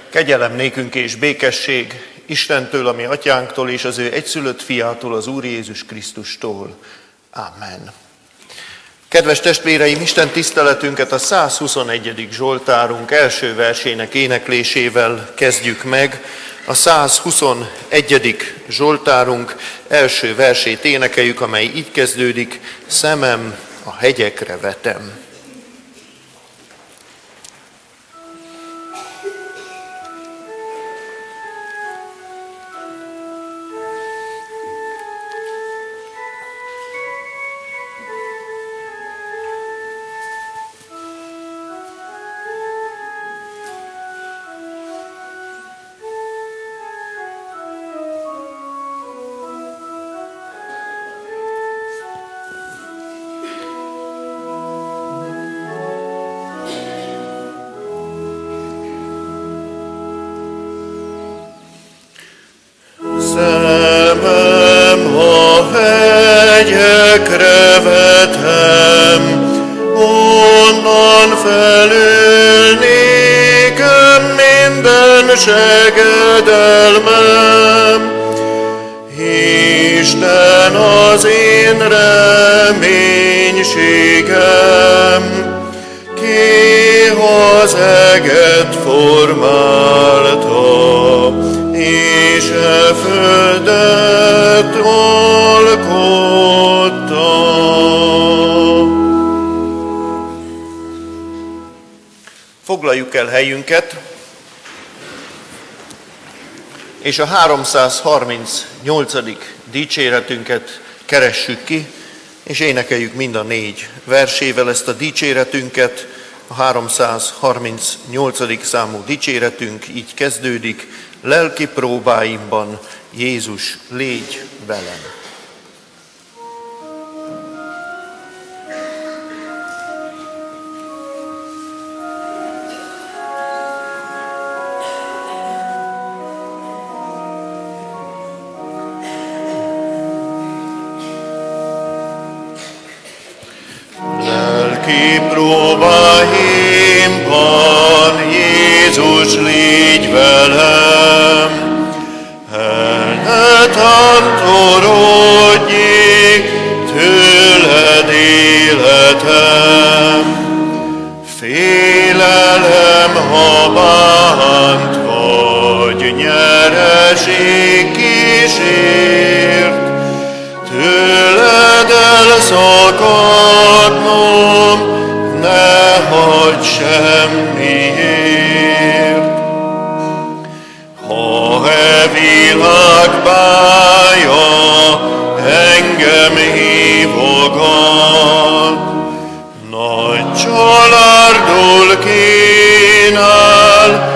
Kegyelem nékünk és békesség Istentől, a mi atyánktól és az ő egyszülött fiától, az Úr Jézus Krisztustól. Amen. Kedves testvéreim, Isten tiszteletünket a 121. Zsoltárunk első versének éneklésével kezdjük meg. A 121. Zsoltárunk első versét énekeljük, amely így kezdődik: szemem a hegyekre vetem. Szemem a hegyekre vetem, onnan felül nékem minden segedelmem. Isten az én reménységem, ki az eget formálta, és e földet alkotta. Foglaljuk el helyünket, és a 338. dicséretünket keressük ki, és énekeljük mind a 4 versével ezt a dicséretünket. A 338. számú dicséretünk így kezdődik: lelki próbáimban, Jézus, légy velem. Lelki próbáimban, Jézus, légy velem. El ne tántorodjék tőled életem. Félelem, ha bánt vagy, nyereség kísért. Tőled elszakadnom, ne hagyd semmiért. Ha e világ bája engem hívogat, nagy csalárdul kínál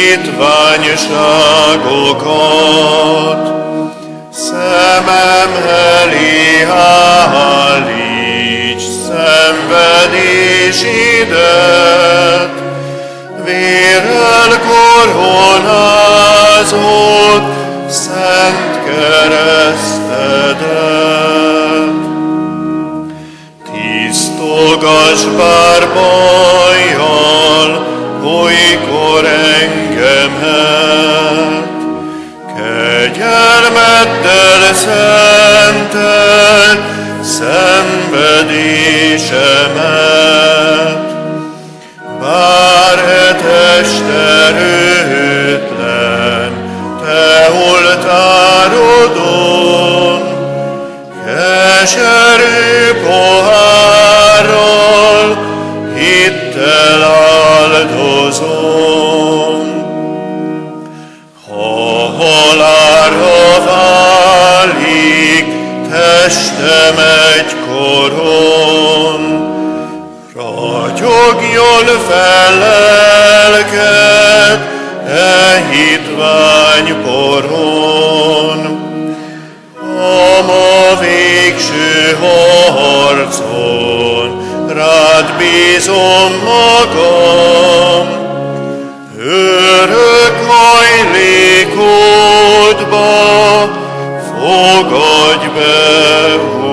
hitványságokat. Szemem elé állíts szenvedésidet, vérrel koronázott szent keresztedet. Tisztogass bár bajjal olykor engemet, kegyelmeddel szented szenvedésemet. Bár e test erőtlen, te oltárodon, keserű pohárral hittel áldozom. Ha halálra válik testem egykoron, ragyogjon fel lelked e hitványporon. A ma végső harcon rád bízom magam, örök hajlékodba fogadj be,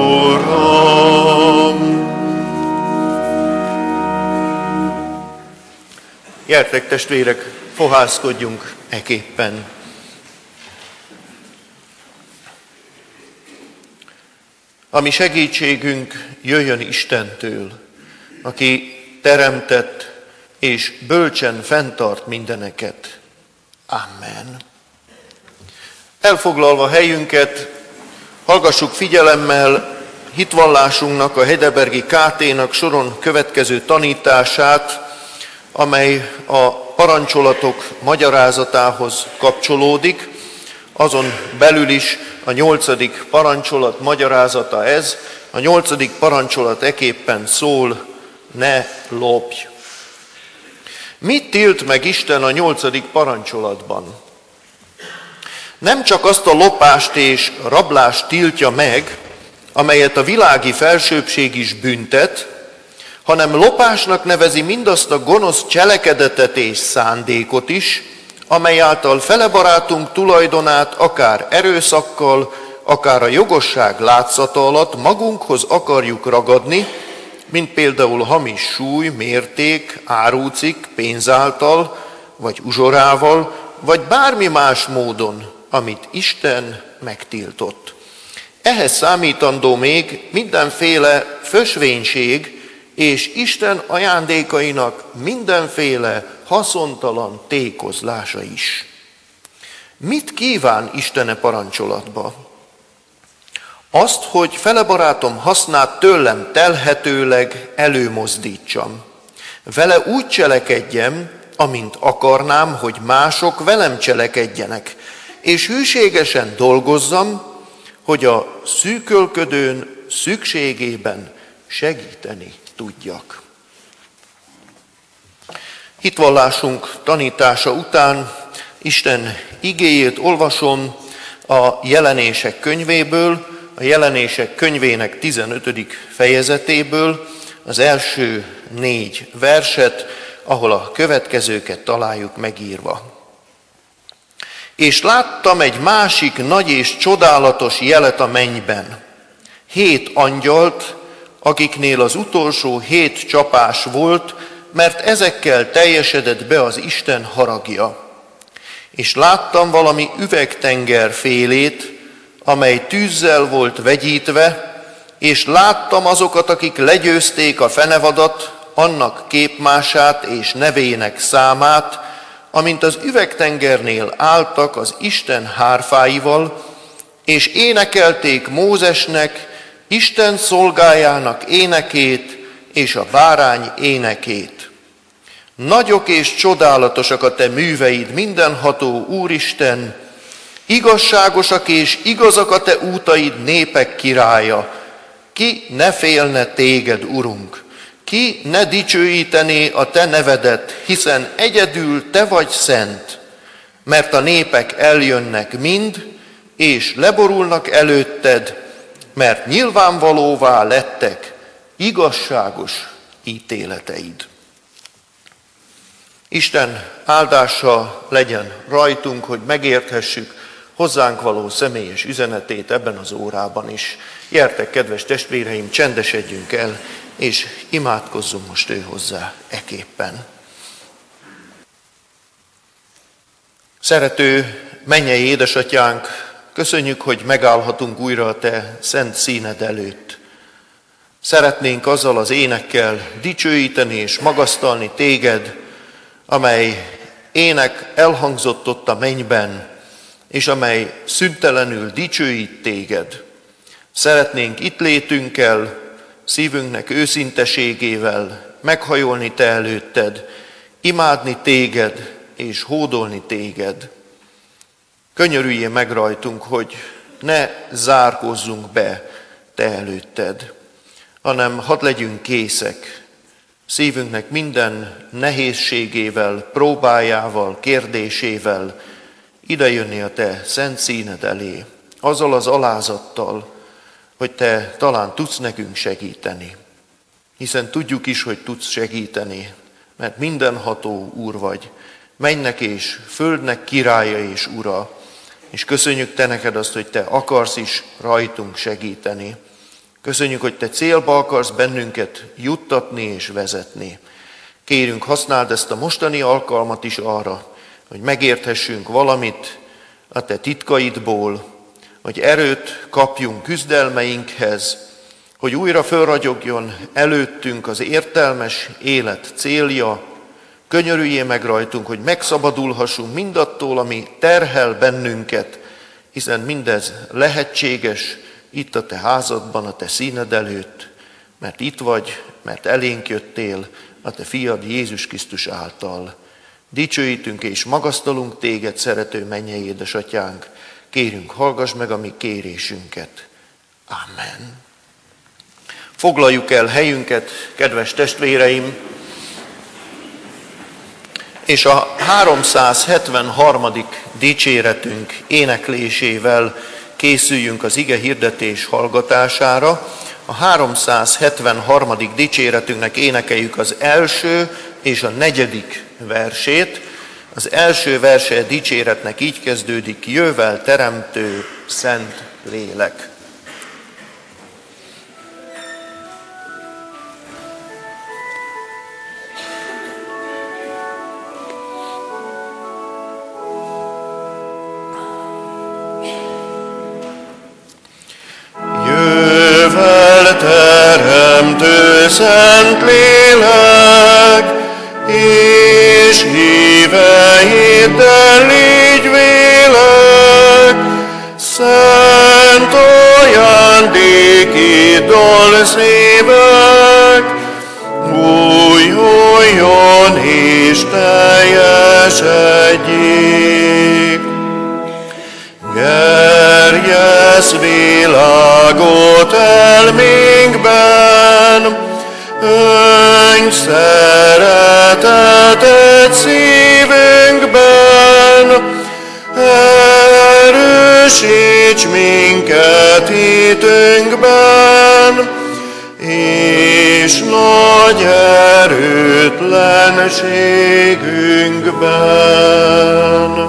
Uram. Gyertek, testvérek, fohászkodjunk eképpen. A mi segítségünk jöjjön Istentől, aki teremtett és bölcsen fenntart mindeneket. Amen. Elfoglalva helyünket, hallgassuk figyelemmel hitvallásunknak, a Heidelbergi KT-nak soron következő tanítását, amely a parancsolatok magyarázatához kapcsolódik, azon belül is a 8. parancsolat magyarázata ez. A 8. parancsolat eképpen szól: ne lopj. Mit tilt meg Isten a 8. parancsolatban? Nem csak azt a lopást és rablást tiltja meg, amelyet a világi felsőbbség is büntet, hanem lopásnak nevezi mindazt a gonosz cselekedetet és szándékot is, amely által fele barátunk tulajdonát akár erőszakkal, akár a jogosság látszata alatt magunkhoz akarjuk ragadni, mint például hamis súly, mérték, árucik, pénz által, vagy uzsorával, vagy bármi más módon, amit Isten megtiltott. Ehhez számítandó még mindenféle fösvénység és Isten ajándékainak mindenféle haszontalan tékozlása is. Mit kíván Isten e parancsolatba? Azt, hogy fele barátom hasznát tőlem telhetőleg előmozdítsam. Vele úgy cselekedjem, amint akarnám, hogy mások velem cselekedjenek, és hűségesen dolgozzam, hogy a szűkölködőn szükségében segíteni tudjak. Hitvallásunk tanítása után Isten igéjét olvasom a Jelenések könyvéből, a Jelenések könyvének 15. fejezetéből, az első 4 verset, ahol a következőket találjuk megírva. És láttam egy másik nagy és csodálatos jelet a mennyben. 7 angyalt, akiknél az utolsó 7 csapás volt, mert ezekkel teljesedett be az Isten haragja. És láttam valami üvegtenger félét, amely tűzzel volt vegyítve, és láttam azokat, akik legyőzték a fenevadat, annak képmását és nevének számát, amint az üvegtengernél álltak az Isten hárfáival, és énekelték Mózesnek, Isten szolgájának énekét és a bárány énekét. Nagyok és csodálatosak a te műveid, mindenható Úristen, igazságosak és igazak a te útaid, népek királya. Ki ne félne téged, Urunk? Ki ne dicsőítené a te nevedet, hiszen egyedül te vagy szent, mert a népek eljönnek mind, és leborulnak előtted, mert nyilvánvalóvá lettek igazságos ítéleteid. Isten áldása legyen rajtunk, hogy megérthessük hozzánk való személyes üzenetét ebben az órában is. Gyertek, kedves testvéreim, csendesedjünk el, és imádkozzunk most ő hozzá eképpen. Szerető mennyei édesatyánk, köszönjük, hogy megállhatunk újra a te szent színed előtt. Szeretnénk azzal az énekkel dicsőíteni és magasztalni téged, amely ének elhangzott ott a mennyben, és amely szüntelenül dicsőít téged. Szeretnénk itt létünkkel, szívünknek őszinteségével meghajolni te előtted, imádni téged és hódolni téged. Könyörüljél meg rajtunk, hogy ne zárkózzunk be te előtted, hanem hadd legyünk készek szívünknek minden nehézségével, próbájával, kérdésével idejönni a te szent színed elé, azzal az alázattal, hogy te talán tudsz nekünk segíteni. Hiszen tudjuk is, hogy tudsz segíteni, mert mindenható Úr vagy, mennynek és földnek királya és ura, és köszönjük te neked azt, hogy te akarsz is rajtunk segíteni. Köszönjük, hogy te célba akarsz bennünket juttatni és vezetni. Kérünk, használd ezt a mostani alkalmat is arra, hogy megérthessünk valamit a te titkaidból, hogy erőt kapjunk küzdelmeinkhez, hogy újra fölragyogjon előttünk az értelmes élet célja. Könyörüljél meg rajtunk, hogy megszabadulhassunk mindattól, ami terhel bennünket, hiszen mindez lehetséges itt a te házadban, a te színed előtt, mert itt vagy, mert elénk jöttél a te fiad Jézus Krisztus által. Dicsőítünk és magasztalunk téged, szerető mennyei édesatyánk, kérünk, hallgass meg a mi kérésünket. Amen. Foglaljuk el helyünket, kedves testvéreim, és a 373. dicséretünk éneklésével készüljünk az ige hirdetés hallgatására. A 373. dicséretünknek énekeljük az első és a 4. versét. Az első verse dicséretnek így kezdődik: jövel teremtő szent lélek. Jövel teremtő szent lélek, és híveiddel légy vélek, szent ajándékiddal szívek, újuljon és teljesedjék. Gerjesz világot elménkben, öngy szeretetet szívünkben, erősíts minket hitünkben, és nagy erőtlenségünkben.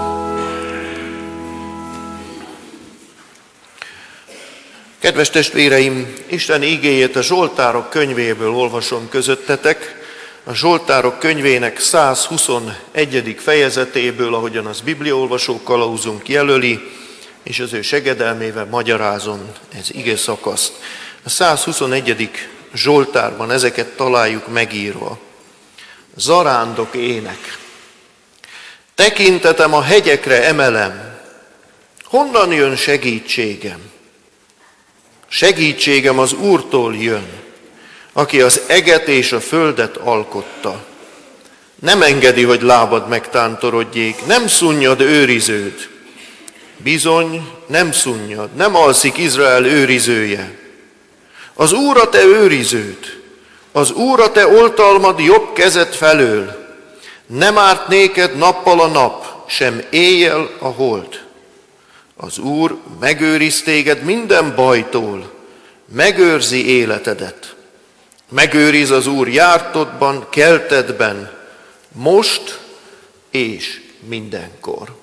Kedves testvéreim, Isten igéjét a Zsoltárok könyvéből olvasom közöttetek, a Zsoltárok könyvének 121. fejezetéből, ahogyan az bibliaolvasó kalauzunk jelöli, és az ő segedelmével magyarázom ez ige szakaszt. A 121. Zsoltárban ezeket találjuk megírva. Zarándok ének. Tekintetem a hegyekre emelem, honnan jön segítségem? Segítségem az Úrtól jön, aki az eget és a földet alkotta. Nem engedi, hogy lábad megtántorodjék, nem szunnyad őriződ. Bizony, nem szunnyad, nem alszik Izrael őrizője. Az Úr a te őriződ, az Úr a te oltalmad jobb kezed felől. Nem árt néked nappal a nap, sem éjjel a hold. Az Úr megőriz téged minden bajtól, megőrzi életedet. Megőriz az Úr jártodban, keltedben, most és mindenkor.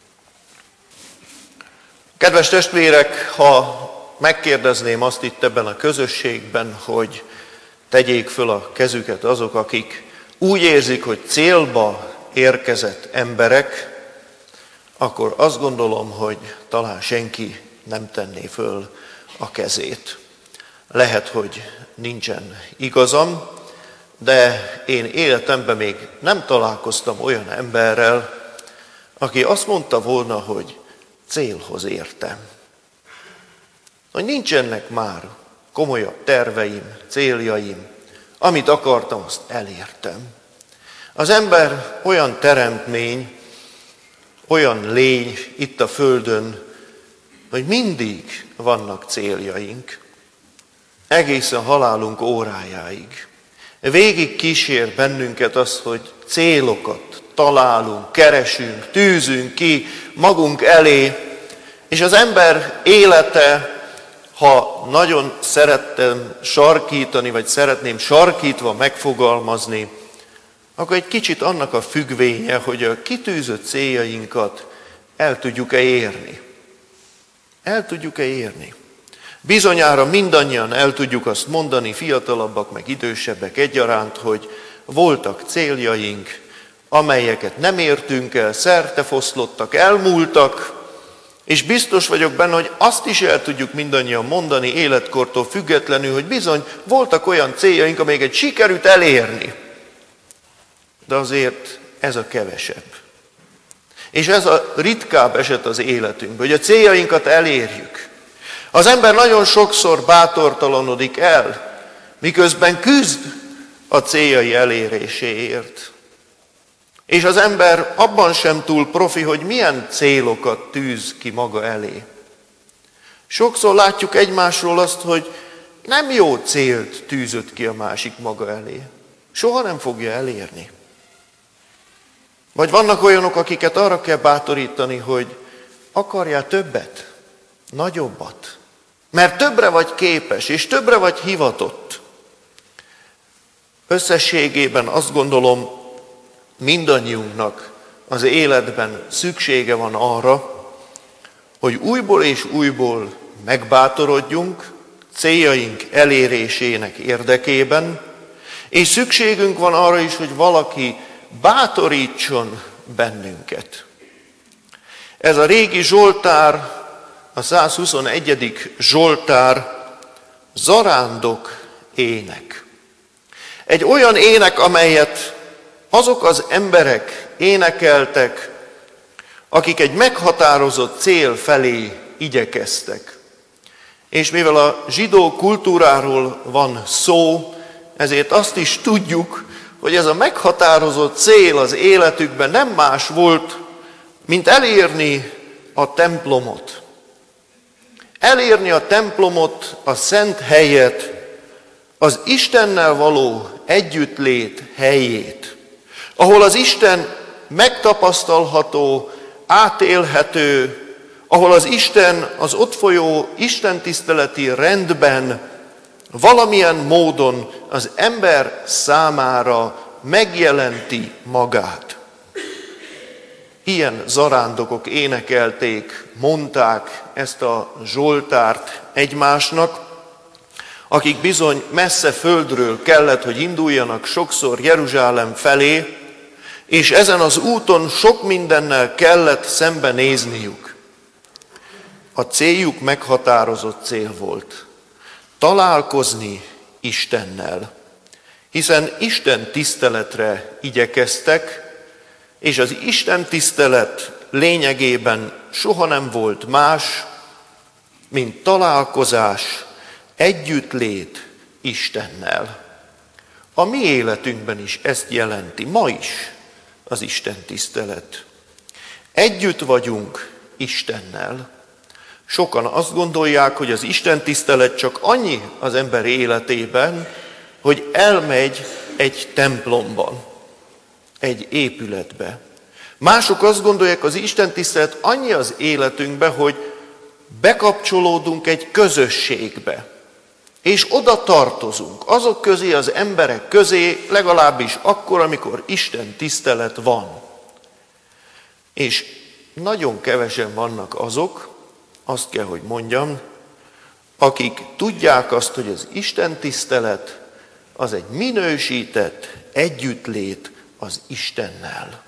Kedves testvérek, ha megkérdezném azt itt ebben a közösségben, hogy tegyék föl a kezüket azok, akik úgy érzik, hogy célba érkezett emberek, akkor azt gondolom, hogy talán senki nem tenné föl a kezét. Lehet, hogy nincsen igazam, de én életemben még nem találkoztam olyan emberrel, aki azt mondta volna, hogy célhoz értem. Hogy nincsenek már komolyabb terveim, céljaim, amit akartam, azt elértem. Az ember olyan teremtmény, olyan lény itt a földön, hogy mindig vannak céljaink, egészen halálunk órájáig. Végig kísér bennünket az, hogy célokat találunk, keresünk, tűzünk ki magunk elé, és az ember élete, ha nagyon szerettem sarkítani, vagy szeretném sarkítva megfogalmazni, akkor egy kicsit annak a függvénye, hogy a kitűzött céljainkat el tudjuk-e érni. El tudjuk-e érni? Bizonyára mindannyian el tudjuk azt mondani, fiatalabbak meg idősebbek egyaránt, hogy voltak céljaink, amelyeket nem értünk el, szertefoszlottak, elmúltak, és biztos vagyok benne, hogy azt is el tudjuk mindannyian mondani életkortól függetlenül, hogy bizony voltak olyan céljaink, amelyeket sikerült elérni. De azért ez a kevesebb. És ez a ritkább eset az életünkben, hogy a céljainkat elérjük. Az ember nagyon sokszor bátortalanodik el, miközben küzd a céljai eléréséért. És az ember abban sem túl profi, hogy milyen célokat tűz ki maga elé. Sokszor látjuk egymásról azt, hogy nem jó célt tűzött ki a másik maga elé. Soha nem fogja elérni. Vagy vannak olyanok, akiket arra kell bátorítani, hogy akarjál többet, nagyobbat. Mert többre vagy képes, és többre vagy hivatott. Összességében azt gondolom, mindannyiunknak az életben szüksége van arra, hogy újból és újból megbátorodjunk céljaink elérésének érdekében, és szükségünk van arra is, hogy valaki bátorítson bennünket. Ez a régi Zsoltár, a 121. Zsoltár zarándok ének. Egy olyan ének, amelyet azok az emberek énekeltek, akik egy meghatározott cél felé igyekeztek. És mivel a zsidó kultúráról van szó, ezért azt is tudjuk, hogy ez a meghatározott cél az életükben nem más volt, mint elérni a templomot. Elérni a templomot, a szent helyet, az Istennel való együttlét helyét, ahol az Isten megtapasztalható, átélhető, ahol az Isten az ott folyó istentiszteleti rendben valamilyen módon az ember számára megjelenti magát. Ilyen zarándokok énekelték, mondták ezt a Zsoltárt egymásnak, akik bizony messze földről kellett, hogy induljanak sokszor Jeruzsálem felé, és ezen az úton sok mindennel kellett szembenézniük. A céljuk meghatározott cél volt. Találkozni Istennel, hiszen Isten tiszteletre igyekeztek, és az Isten tisztelet lényegében soha nem volt más, mint találkozás, együttlét Istennel. A mi életünkben is ezt jelenti, ma is az Isten tisztelet. Együtt vagyunk Istennel. Sokan azt gondolják, hogy az Isten tisztelet csak annyi az ember életében, hogy elmegy egy templomban, egy épületbe. Mások azt gondolják, az Isten tisztelet annyi az életünkben, hogy bekapcsolódunk egy közösségbe, és oda tartozunk, azok közé, az emberek közé, legalábbis akkor, amikor Isten tisztelet van. És nagyon kevesen vannak azok, azt kell, hogy mondjam, akik tudják azt, hogy az Isten tisztelet az egy minősített együttlét az Istennel.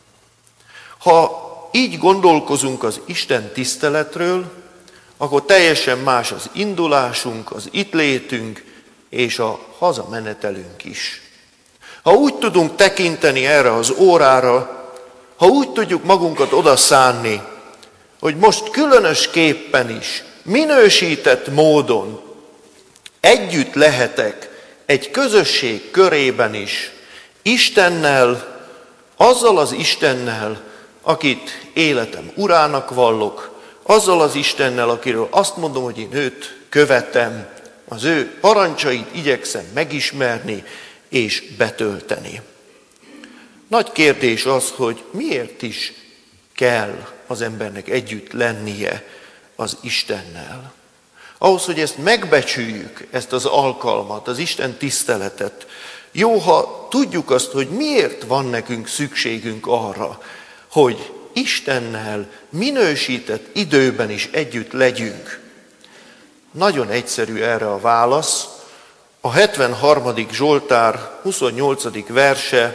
Ha így gondolkozunk az Isten tiszteletről, akkor teljesen más az indulásunk, az itt létünk és a hazamenetelünk is. Ha úgy tudunk tekinteni erre az órára, ha úgy tudjuk magunkat odaszánni, hogy most különösképpen is, minősített módon együtt lehetek egy közösség körében is, Istennel, azzal az Istennel, akit életem urának vallok, azzal az Istennel, akiről azt mondom, hogy én őt követem, az ő parancsait igyekszem megismerni és betölteni. Nagy kérdés az, hogy miért is kell az embernek együtt lennie az Istennel. Ahhoz, hogy ezt megbecsüljük, ezt az alkalmat, az Isten tiszteletet, jó, ha tudjuk azt, hogy miért van nekünk szükségünk arra, hogy Istennel minősített időben is együtt legyünk. Nagyon egyszerű erre a válasz. A 73. Zsoltár 28. verse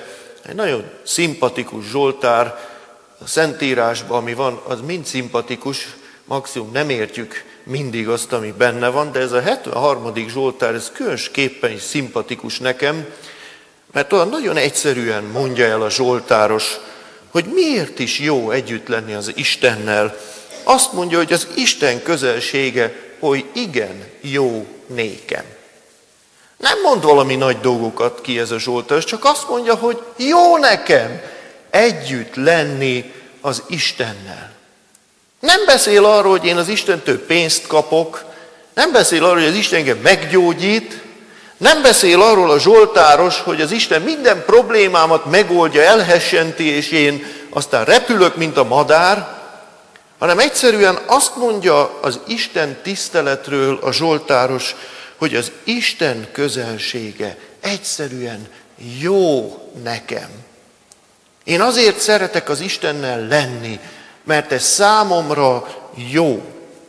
egy nagyon szimpatikus Zsoltár, a Szentírásban, ami van, az mind szimpatikus, maximum nem értjük mindig azt, ami benne van, de ez a 73. Zsoltár, ez különösképpen is szimpatikus nekem, mert olyan nagyon egyszerűen mondja el a zsoltáros, hogy miért is jó együtt lenni az Istennel. Azt mondja, hogy az Isten közelsége oly igen jó nékem. Nem mond valami nagy dolgokat ki ez a zsoltáros, csak azt mondja, hogy jó nekem együtt lenni az Istennel. Nem beszél arról, hogy én az Istentől pénzt kapok, nem beszél arról, hogy az Isten engem meggyógyít, nem beszél arról a zsoltáros, hogy az Isten minden problémámat megoldja, elhessenti, és én aztán repülök, mint a madár, hanem egyszerűen azt mondja az Isten tiszteletről a zsoltáros, hogy az Isten közelsége egyszerűen jó nekem. Én azért szeretek az Istennel lenni, mert ez számomra jó.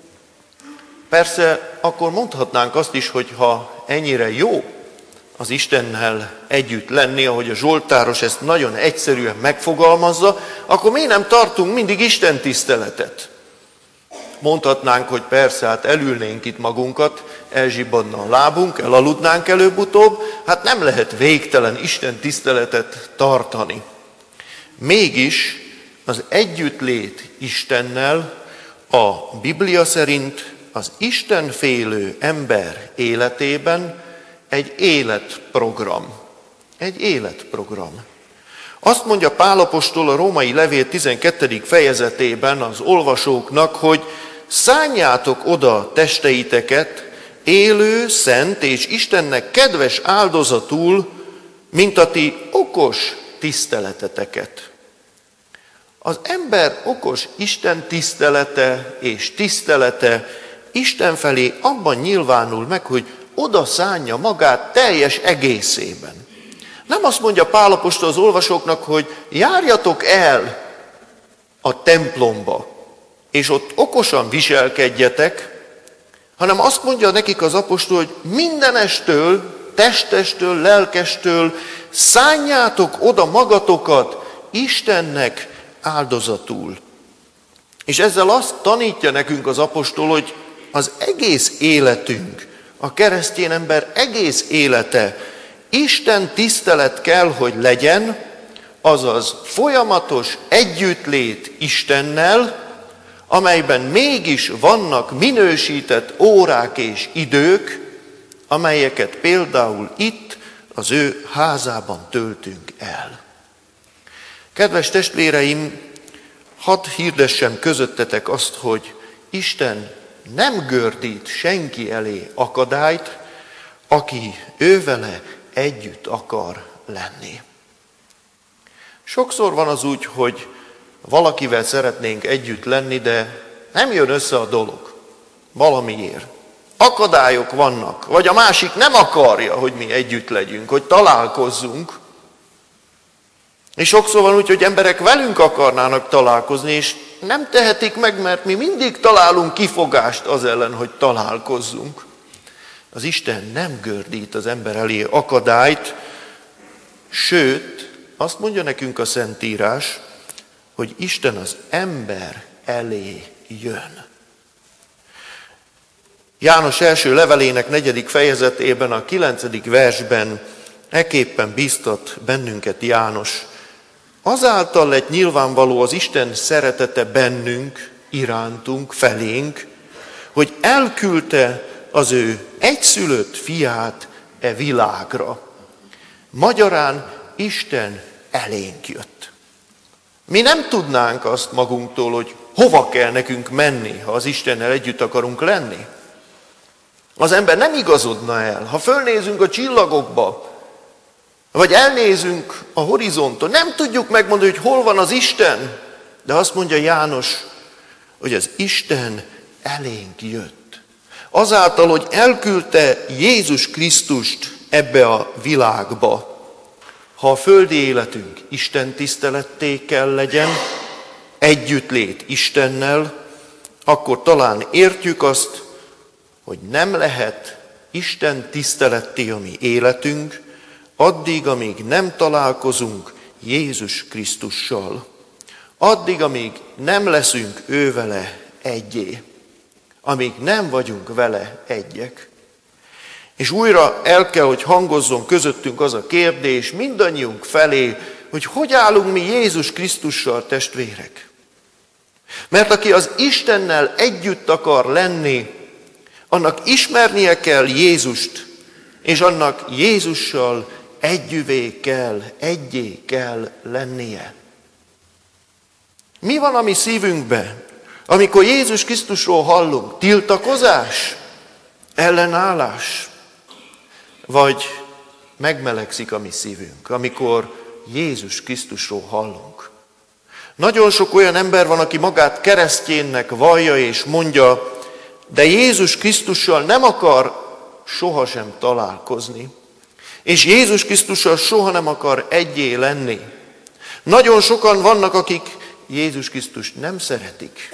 Persze, akkor mondhatnánk azt is, hogy ha ennyire jó az Istennel együtt lenni, ahogy a zsoltáros ezt nagyon egyszerűen megfogalmazza, akkor miért nem tartunk mindig Isten tiszteletet? Mondhatnánk, hogy persze, hát elülnénk itt magunkat, elzsibbadna a lábunk, elaludnánk előbb-utóbb, hát nem lehet végtelen Isten tiszteletet tartani. Mégis az együttlét Istennel a Biblia szerint az istenfélő ember életében egy életprogram. Egy életprogram. Azt mondja Pál apostol a római levél 12. fejezetében az olvasóknak, hogy szánjátok oda testeiteket élő, szent és Istennek kedves áldozatul, mint a ti okos tiszteleteteket. Az ember okos Isten tisztelete és tisztelete Isten felé abban nyilvánul meg, hogy oda szánja magát teljes egészében. Nem azt mondja Pál apostol az olvasóknak, hogy járjatok el a templomba, és ott okosan viselkedjetek, hanem azt mondja nekik az apostol, hogy mindenestől, testestől, lelkestől szánjátok oda magatokat Istennek áldozatul. És ezzel azt tanítja nekünk az apostol, hogy az egész életünk, a keresztény ember egész élete Isten tisztelet kell, hogy legyen, azaz folyamatos együttlét Istennel, amelyben mégis vannak minősített órák és idők, amelyeket például itt az ő házában töltünk el. Kedves testvéreim, hadd hirdessem közöttetek azt, hogy Isten nem gördít senki elé akadályt, aki ővele együtt akar lenni. Sokszor van az úgy, hogy valakivel szeretnénk együtt lenni, de nem jön össze a dolog valamiért. Akadályok vannak, vagy a másik nem akarja, hogy mi együtt legyünk, hogy találkozzunk. És sokszor van úgy, hogy emberek velünk akarnának találkozni, és nem tehetik meg, mert mi mindig találunk kifogást az ellen, hogy találkozzunk. Az Isten nem gördít az ember elé akadályt, sőt, azt mondja nekünk a Szentírás, hogy Isten az ember elé jön. János első levelének 4. fejezetében, a 9. versben ekképpen bíztat bennünket János. Azáltal lett nyilvánvaló az Isten szeretete bennünk, irántunk, felénk, hogy elküldte az ő egyszülött fiát e világra. Magyarán Isten elénk jött. Mi nem tudnánk azt magunktól, hogy hova kell nekünk menni, ha az Istennel együtt akarunk lenni. Az ember nem igazodna el. Ha fölnézünk a csillagokba, vagy elnézünk a horizonton, nem tudjuk megmondani, hogy hol van az Isten, de azt mondja János, hogy az Isten elénk jött. Azáltal, hogy elküldte Jézus Krisztust ebbe a világba. Ha a földi életünk Isten tiszteletté kell legyen, együttlét Istennel, akkor talán értjük azt, hogy nem lehet Isten tiszteletté a mi életünk, addig, amíg nem találkozunk Jézus Krisztussal. Addig, amíg nem leszünk ővele egyé, amíg nem vagyunk vele egyek. És újra el kell, hogy hangozzon közöttünk az a kérdés mindannyiunk felé, hogy állunk mi Jézus Krisztussal, testvérek. Mert aki az Istennel együtt akar lenni, annak ismernie kell Jézust, és annak Jézussal együvé kell, egyé kell lennie. Mi van a mi szívünkben, amikor Jézus Krisztusról hallunk? Tiltakozás? Ellenállás? Vagy megmelegszik a mi szívünk, amikor Jézus Krisztusról hallunk? Nagyon sok olyan ember van, aki magát keresztjénnek vallja és mondja, de Jézus Krisztussal nem akar sohasem találkozni. És Jézus Krisztussal soha nem akar egyé lenni. Nagyon sokan vannak, akik Jézus Krisztust nem szeretik.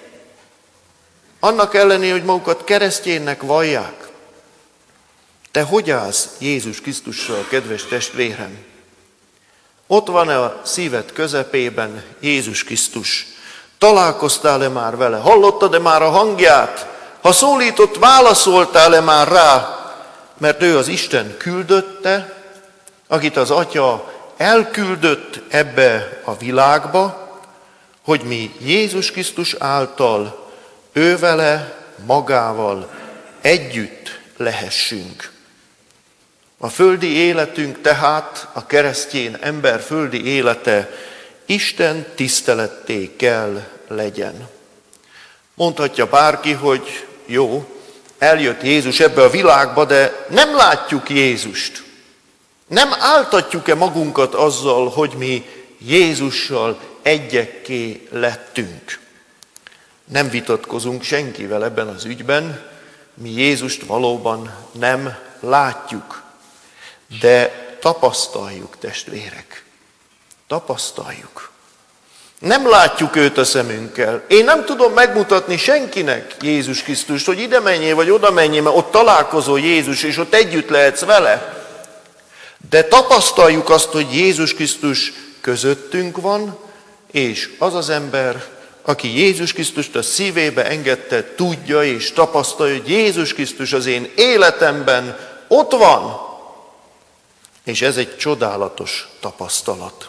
Annak ellenére, hogy magukat keresztjénnek vallják. Te hogy állsz Jézus Krisztussal, kedves testvérem? Ott van-e a szíved közepében Jézus Krisztus? Találkoztál-e már vele? Hallottad-e már a hangját? Ha szólított, válaszoltál-e már rá? Mert ő az Isten küldötte, akit az Atya elküldött ebbe a világba, hogy mi Jézus Krisztus által, ővele, magával együtt lehessünk. A földi életünk tehát, a keresztény ember földi élete Isten tiszteletté kell legyen. Mondhatja bárki, hogy jó, eljött Jézus ebbe a világba, de nem látjuk Jézust. Nem áltatjuk-e magunkat azzal, hogy mi Jézussal egyekké lettünk? Nem vitatkozunk senkivel ebben az ügyben, mi Jézust valóban nem látjuk. De tapasztaljuk, testvérek. Tapasztaljuk. Nem látjuk őt a szemünkkel. Én nem tudom megmutatni senkinek Jézus Krisztust, hogy ide menjél, vagy oda menjél, mert ott találkozol Jézus, és ott együtt lehetsz vele. De tapasztaljuk azt, hogy Jézus Krisztus közöttünk van, és az az ember, aki Jézus Krisztust a szívébe engedte, tudja és tapasztalja, hogy Jézus Krisztus az én életemben ott van. És ez egy csodálatos tapasztalat.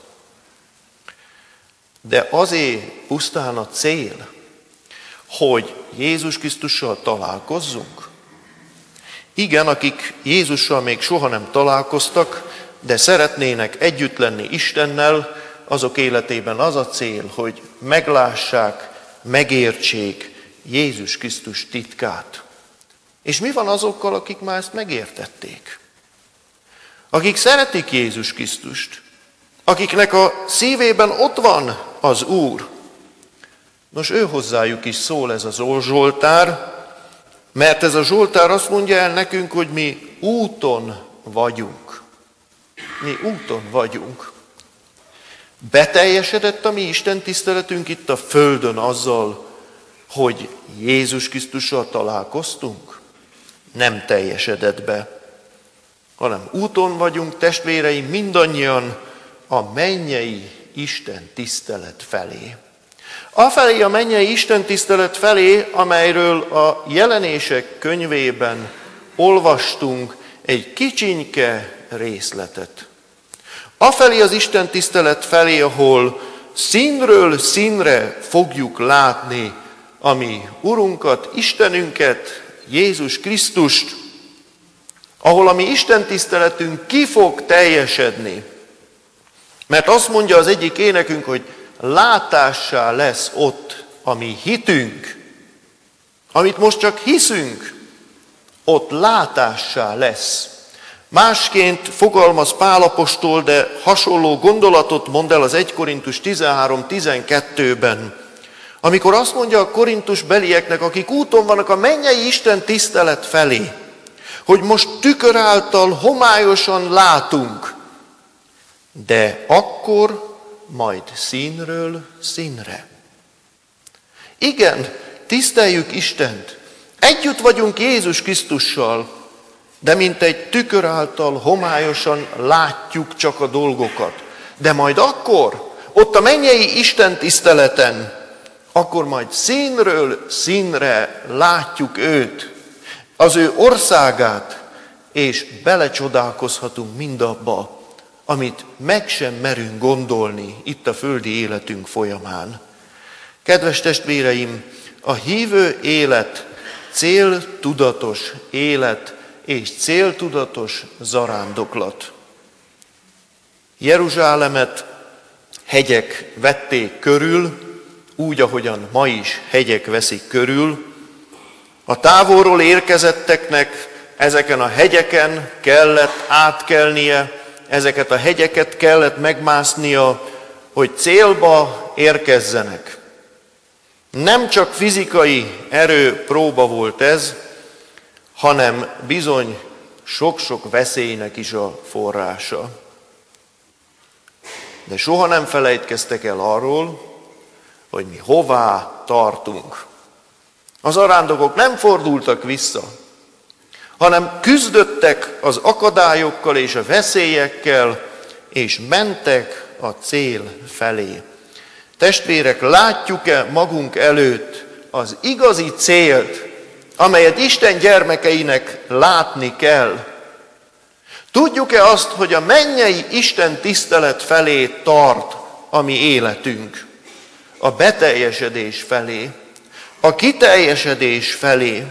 De azért pusztán a cél, hogy Jézus Krisztussal találkozzunk. Igen, akik Jézussal még soha nem találkoztak, de szeretnének együtt lenni Istennel, azok életében az a cél, hogy meglássák, megértsék Jézus Krisztus titkát. És mi van azokkal, akik már ezt megértették? Akik szeretik Jézus Krisztust, akiknek a szívében ott van az Úr. Nos, ő hozzájuk is szól ez az Zsoltár, mert ez a Zsoltár azt mondja el nekünk, hogy mi úton vagyunk. Mi úton vagyunk. Beteljesedett a mi Isten tiszteletünk itt a földön azzal, hogy Jézus Krisztussal találkoztunk? Nem teljesedett be, hanem úton vagyunk, testvéreim, mindannyian a mennyei Isten tisztelet felé. Afelé a mennyei Isten tisztelet felé, amelyről a Jelenések könyvében olvastunk egy kicsinke részletet. Afelé az Isten tisztelet felé, ahol színről színre fogjuk látni a mi Urunkat, Istenünket, Jézus Krisztust, ahol a mi Isten tiszteletünk ki fog teljesedni. Mert azt mondja az egyik énekünk, hogy látássá lesz ott a mi hitünk. Amit most csak hiszünk, ott látássá lesz. Másként fogalmaz Pál apostol, de hasonló gondolatot mond el az 1 Korintus 13-12-ben, amikor azt mondja a korintus belieknek, akik úton vannak a mennyei Isten tisztelet felé, hogy most tükör által homályosan látunk, de akkor majd színről színre. Igen, tiszteljük Istent, együtt vagyunk Jézus Krisztussal, de mint egy tükör által homályosan látjuk csak a dolgokat. De majd akkor, ott a mennyei Isten tiszteleten, akkor majd színről színre látjuk őt, az ő országát, és belecsodálkozhatunk mindabba, amit meg sem merünk gondolni itt a földi életünk folyamán. Kedves testvéreim, a hívő élet céltudatos élet és céltudatos zarándoklat. Jeruzsálemet hegyek vették körül, úgy, ahogyan ma is hegyek veszik körül. A távolról érkezetteknek ezeken a hegyeken kellett átkelnie, ezeket a hegyeket kellett megmásznia, hogy célba érkezzenek. Nem csak fizikai erőpróba volt ez, hanem bizony sok-sok veszélynek is a forrása. De soha nem felejtkeztek el arról, hogy mi hová tartunk. Az zarándokok nem fordultak vissza, hanem küzdöttek az akadályokkal és a veszélyekkel, és mentek a cél felé. Testvérek, látjuk-e magunk előtt az igazi célt, amelyet Isten gyermekeinek látni kell? Tudjuk-e azt, hogy a mennyei Isten tisztelet felé tart a mi életünk? A beteljesedés felé, a kiteljesedés felé.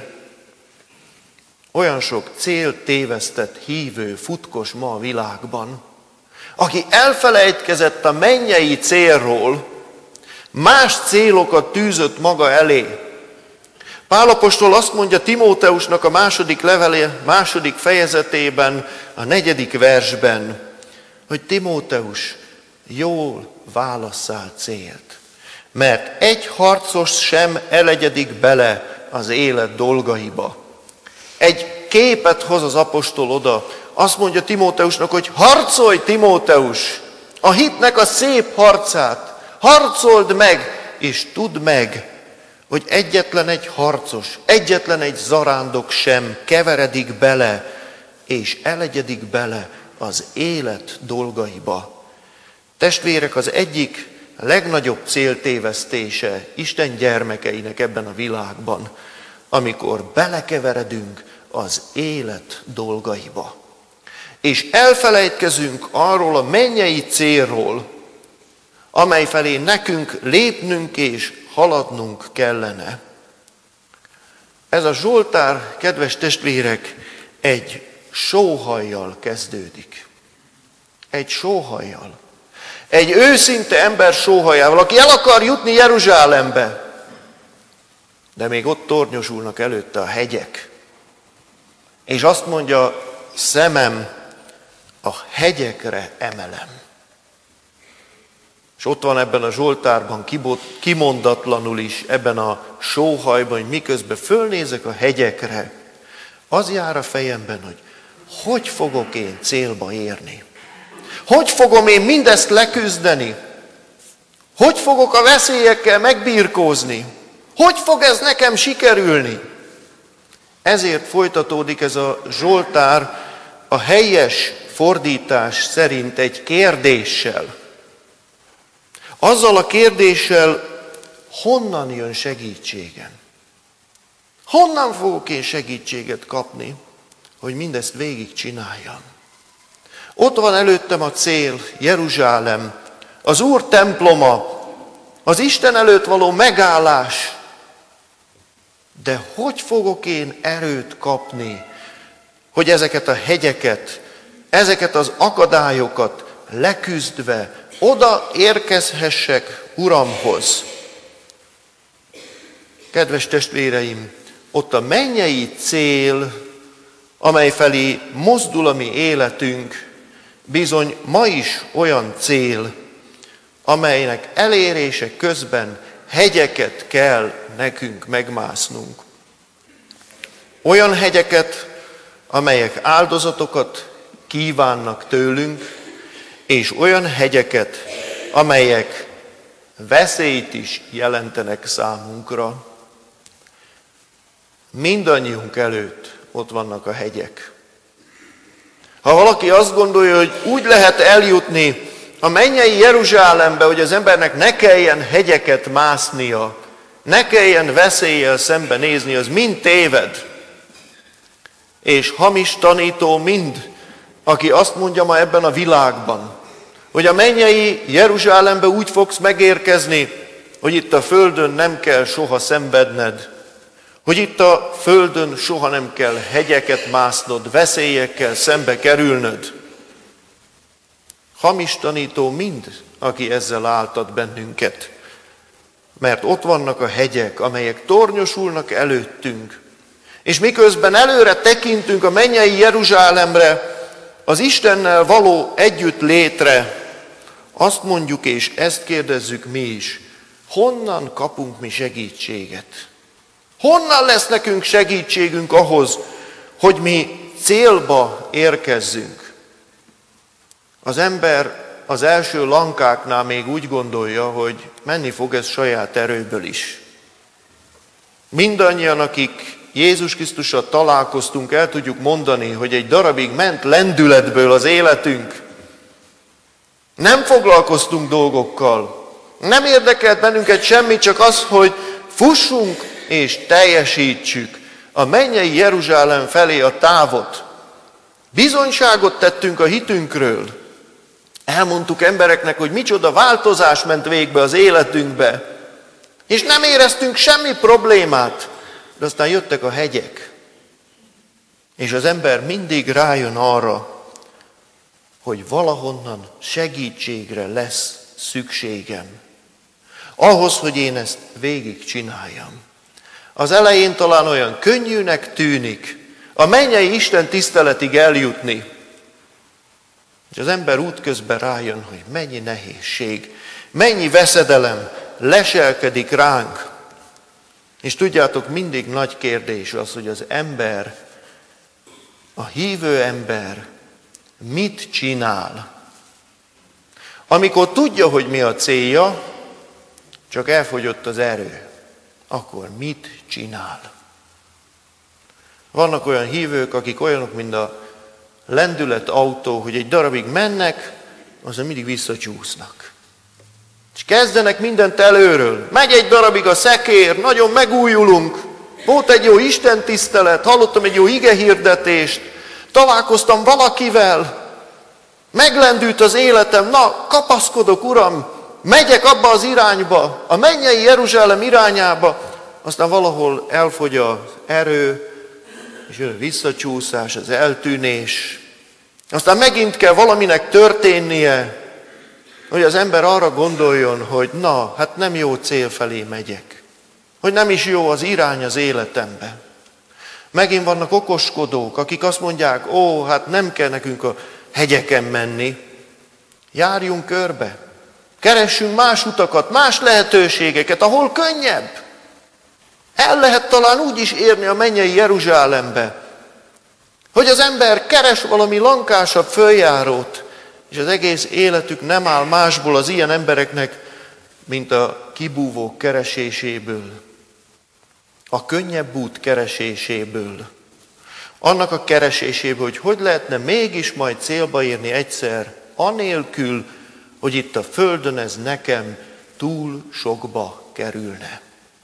Olyan sok céltévesztett hívő futkos ma a világban, aki elfelejtkezett a mennyei célról, más célokat tűzött maga elé. Pál apostol azt mondja Timóteusnak a második levele, második fejezetében, a 4. versben, hogy Timóteus, jól válasszál célt, mert egy harcos sem elegyedik bele az élet dolgaiba. Egy képet hoz az apostol oda, azt mondja Timóteusnak, hogy harcolj, Timóteus, a hitnek a szép harcát, harcold meg, és tudd meg, hogy egyetlen egy harcos, egyetlen egy zarándok sem keveredik bele, és elegyedik bele az élet dolgaiba. Testvérek, az egyik legnagyobb céltévesztése Isten gyermekeinek ebben a világban, amikor belekeveredünk az élet dolgaiba. És elfelejtkezünk arról a mennyei célról, amely felé nekünk lépnünk és haladnunk kellene. Ez a Zsoltár, kedves testvérek, egy sóhajjal kezdődik. Egy sóhajjal. Egy őszinte ember sóhajával, aki el akar jutni Jeruzsálembe, de még ott tornyosulnak előtte a hegyek. És azt mondja, szemem a hegyekre emelem. És ott van ebben a Zsoltárban kimondatlanul is, ebben a sóhajban, hogy miközben fölnézek a hegyekre, az jár a fejemben, hogy fogok én célba érni? Hogy fogom én mindezt leküzdeni? Hogy fogok a veszélyekkel megbirkózni? Hogy fog ez nekem sikerülni? Ezért folytatódik ez a Zsoltár a helyes fordítás szerint egy kérdéssel. Azzal a kérdéssel, honnan jön segítségem? Honnan fogok én segítséget kapni, hogy mindezt végigcsináljam? Ott van előttem a cél, Jeruzsálem, az Úr temploma, az Isten előtt való megállás. De hogy fogok én erőt kapni, hogy ezeket a hegyeket, ezeket az akadályokat leküzdve oda érkezhessek Uramhoz? Kedves testvéreim, ott a mennyei cél, amely felé mozdul a mi életünk, bizony ma is olyan cél, amelynek elérése közben hegyeket kell nekünk megmásznunk. Olyan hegyeket, amelyek áldozatokat kívánnak tőlünk, és olyan hegyeket, amelyek veszélyt is jelentenek számunkra. Mindannyiunk előtt ott vannak a hegyek. Ha valaki azt gondolja, hogy úgy lehet eljutni a mennyei Jeruzsálembe, hogy az embernek ne kelljen hegyeket másznia, ne kelljen veszéllyel szembenézni, az mind téved. És hamis tanító mind, aki azt mondja ma ebben a világban, hogy a mennyei Jeruzsálembe úgy fogsz megérkezni, hogy itt a földön nem kell soha szenvedned, hogy itt a földön soha nem kell hegyeket másznod, veszélyekkel szembe kerülnöd. Hamis tanító mind, aki ezzel áltat bennünket. Mert ott vannak a hegyek, amelyek tornyosulnak előttünk. És miközben előre tekintünk a mennyei Jeruzsálemre, az Istennel való együttlétre, azt mondjuk és ezt kérdezzük mi is, honnan kapunk mi segítséget? Honnan lesz nekünk segítségünk ahhoz, hogy mi célba érkezzünk? Az ember az első lankáknál még úgy gondolja, hogy menni fog ez saját erőből is. Mindannyian, akik Jézus Krisztussal találkoztunk, el tudjuk mondani, hogy egy darabig ment lendületből az életünk. Nem foglalkoztunk dolgokkal. Nem érdekelt bennünket semmi, csak az, hogy fussunk és teljesítsük a mennyei Jeruzsálem felé a távot. Bizonyságot tettünk a hitünkről. Elmondtuk embereknek, hogy micsoda változás ment végbe az életünkbe. És nem éreztünk semmi problémát. De aztán jöttek a hegyek. És az ember mindig rájön arra, hogy valahonnan segítségre lesz szükségem. Ahhoz, hogy én ezt végigcsináljam. Az elején talán olyan könnyűnek tűnik a mennyei Isten tiszteletig eljutni. És az ember útközben rájön, hogy mennyi nehézség, mennyi veszedelem leselkedik ránk. És tudjátok, mindig nagy kérdés az, hogy az ember, a hívő ember mit csinál. Amikor tudja, hogy mi a célja, csak elfogyott az erő, akkor mit csinál? Vannak olyan hívők, akik olyanok, mint a lendületautó, hogy egy darabig mennek, azon mindig visszacsúsznak. És kezdenek mindent előről. Megy egy darabig a szekér, nagyon megújulunk. Volt egy jó istentisztelet, hallottam egy jó igehirdetést, találkoztam valakivel, meglendült az életem, na, kapaszkodok, Uram, megyek abba az irányba, a mennyei Jeruzsálem irányába, aztán valahol elfogy az erő, és jön a visszacsúszás, az eltűnés. Aztán megint kell valaminek történnie, hogy az ember arra gondoljon, hogy na, hát nem jó cél felé megyek. Hogy nem is jó az irány az életembe. Megint vannak okoskodók, akik azt mondják, ó, hát nem kell nekünk a hegyeken menni. Járjunk körbe. Keressünk más utakat, más lehetőségeket, ahol könnyebb. El lehet talán úgy is érni a mennyei Jeruzsálembe, hogy az ember keres valami lankásabb följárót, és az egész életük nem áll másból az ilyen embereknek, mint a kibúvók kereséséből, a könnyebb út kereséséből, annak a kereséséből, hogy lehetne mégis majd célba érni egyszer, anélkül, hogy itt a földön ez nekem túl sokba kerülne.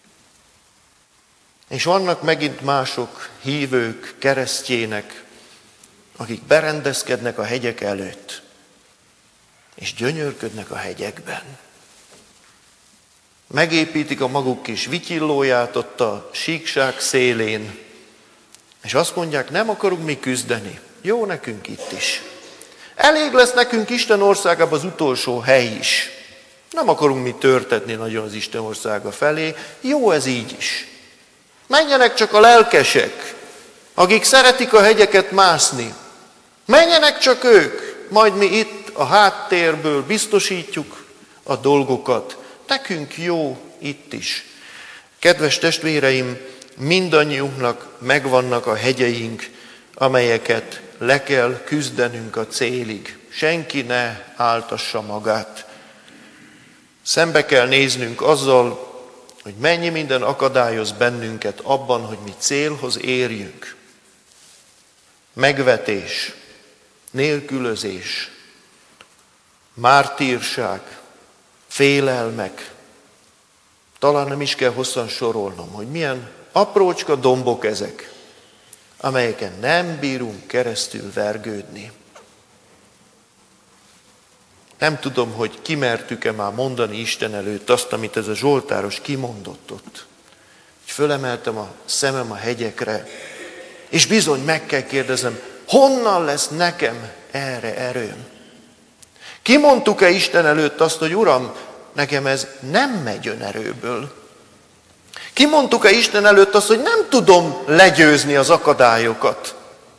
És vannak megint mások, hívők, keresztjének, akik berendezkednek a hegyek előtt, és gyönyörködnek a hegyekben. Megépítik a maguk kis vityillóját ott a síkság szélén, és azt mondják, nem akarunk mi küzdeni, jó nekünk itt is. Elég lesz nekünk Isten országában az utolsó hely is. Nem akarunk mi törtetni nagyon az Isten országa felé, jó ez így is. Menjenek csak a lelkesek, akik szeretik a hegyeket mászni. Menjenek csak ők, majd mi itt a háttérből biztosítjuk a dolgokat. Nekünk jó itt is. Kedves testvéreim, mindannyiunknak megvannak a hegyeink, amelyeket le kell küzdenünk a célig. Senki ne áltassa magát. Szembe kell néznünk azzal, hogy mennyi minden akadályoz bennünket abban, hogy mi célhoz érjünk. Megvetés, nélkülözés, mártírság, félelmek. Talán nem is kell hosszan sorolnom, hogy milyen aprócska dombok ezek, amelyeken nem bírunk keresztül vergődni. Nem tudom, hogy kimertük-e már mondani Isten előtt azt, amit ez a zsoltáros kimondott ott. Fölemeltem a szemem a hegyekre, és bizony meg kell kérdeznem, honnan lesz nekem erre erőm? Kimondtuk-e Isten előtt azt, hogy Uram, nekem ez nem megy önerőből? Kimondtuk-e Isten előtt azt, hogy nem tudom legyőzni az akadályokat?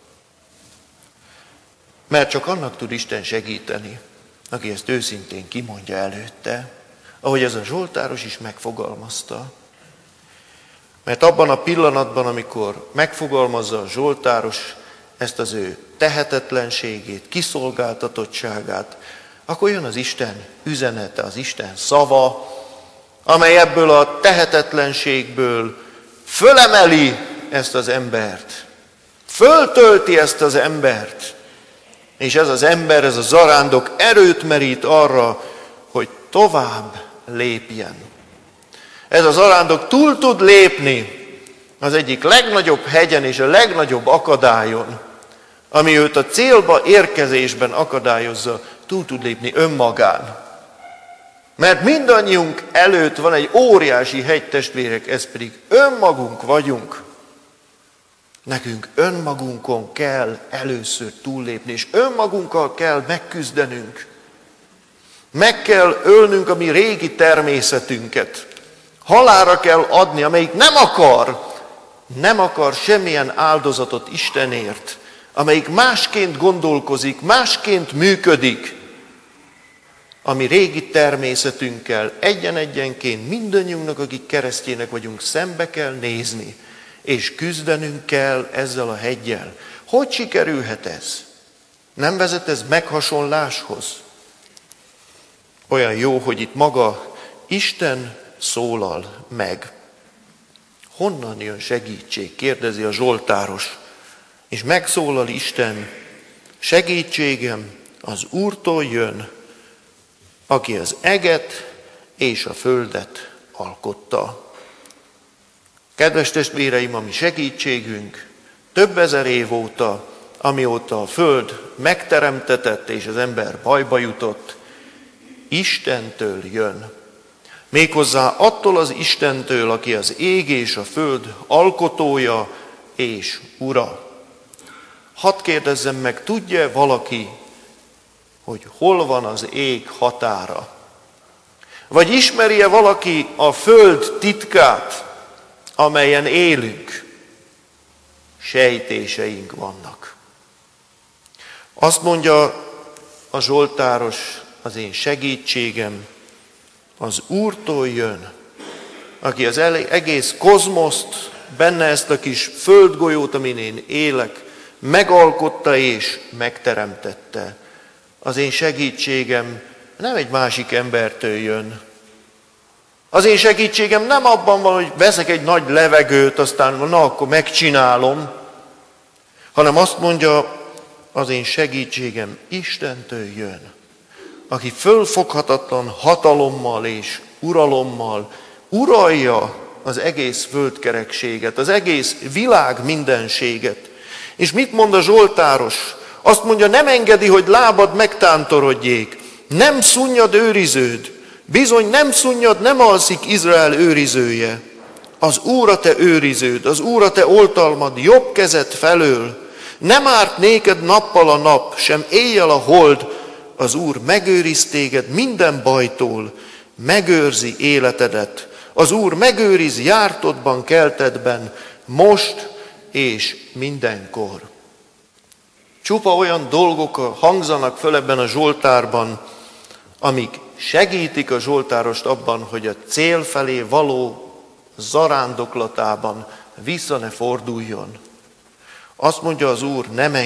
Mert csak annak tud Isten segíteni, aki ezt őszintén kimondja előtte, ahogy ez a zsoltáros is megfogalmazta. Mert abban a pillanatban, amikor megfogalmazza a zsoltáros ezt az ő tehetetlenségét, kiszolgáltatottságát, akkor jön az Isten üzenete, az Isten szava, amely ebből a tehetetlenségből fölemeli ezt az embert, föltölti ezt az embert, és ez az ember, ez a zarándok erőt merít arra, hogy tovább lépjen. Ez a zarándok túl tud lépni az egyik legnagyobb hegyen és a legnagyobb akadályon, ami őt a célba érkezésben akadályozza, túl tud lépni önmagán. Mert mindannyiunk előtt van egy óriási hegy, testvérek, ez pedig önmagunk vagyunk. Nekünk önmagunkon kell először túllépni, és önmagunkkal kell megküzdenünk. Meg kell ölnünk a mi régi természetünket. Halálra kell adni, amelyik nem akar semmilyen áldozatot Istenért, amelyik másként gondolkozik, másként működik. A mi régi természetünkkel egyen-egyenként mindannyiunknak, akik keresztjének vagyunk, szembe kell nézni, és küzdenünk kell ezzel a heggyel. Hogy sikerülhet ez? Nem vezet ez meghasonláshoz? Olyan jó, hogy itt maga Isten szólal meg. Honnan jön segítség? Kérdezi a zsoltáros. És megszólal Isten, segítségem az Úrtól jön, aki az eget és a földet alkotta. Kedves testvéreim, a mi segítségünk több ezer év óta, amióta a föld megteremtetett és az ember bajba jutott, Istentől jön. Méghozzá attól az Istentől, aki az ég és a föld alkotója és ura. Hadd kérdezzem meg, tudja valaki, hogy hol van az ég határa? Vagy ismeri-e valaki a föld titkát, amelyen élünk? Sejtéseink vannak. Azt mondja a zsoltáros, az én segítségem az Úrtól jön, aki az egész kozmoszt, benne ezt a kis földgolyót, amin én élek, megalkotta és megteremtette. Az én segítségem nem egy másik embertől jön. Az én segítségem nem abban van, hogy veszek egy nagy levegőt, aztán na, akkor megcsinálom, hanem azt mondja, az én segítségem Istentől jön, aki fölfoghatatlan hatalommal és uralommal uralja az egész földkerekséget, az egész világ mindenséget. És mit mond a zsoltáros? Azt mondja, nem engedi, hogy lábad megtántorodjék, nem szunnyad őriződ, bizony nem szunnyad, nem alszik Izrael őrizője. Az Úr a te őriződ, az Úr a te oltalmad, jobb kezed felől. Nem árt néked nappal a nap, sem éjjel a hold, az Úr megőriz téged minden bajtól, megőrzi életedet. Az Úr megőriz jártodban, keltedben, most és mindenkor. Csupa olyan dolgok hangzanak föl ebben a zsoltárban, amik segítik a zsoltárost abban, hogy a cél felé való zarándoklatában vissza ne forduljon. Azt mondja az Úr,